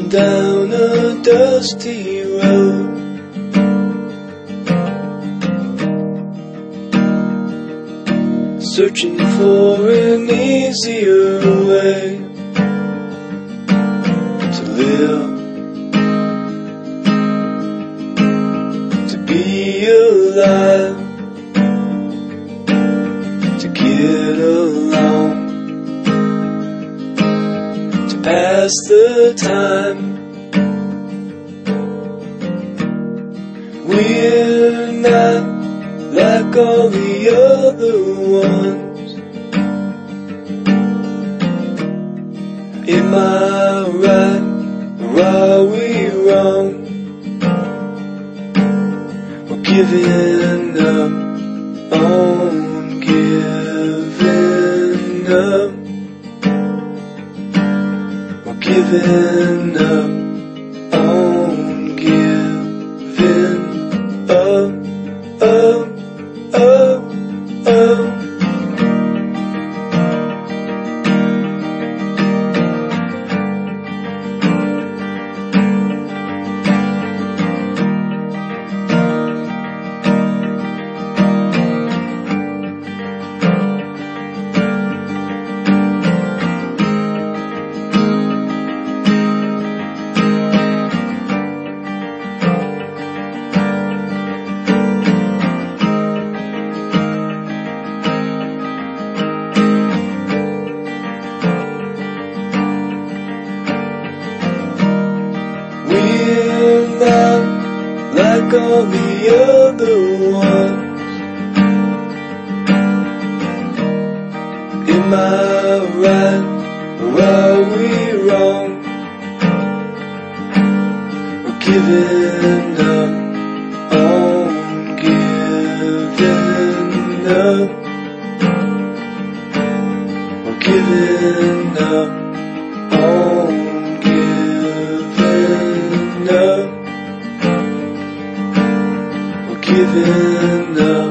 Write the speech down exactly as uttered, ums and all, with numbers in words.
down a dusty road, searching for an easier way to live, to be alive, to get along, to pass the time. We're not like all the other ones. Am I right or are we wrong? We're giving up on giving up. We're giving up on giving up, up, up, up. We're not like all the other ones. Am I right or are we wrong? We're giving up on giving up. We're giving up on giving up. We're giving up.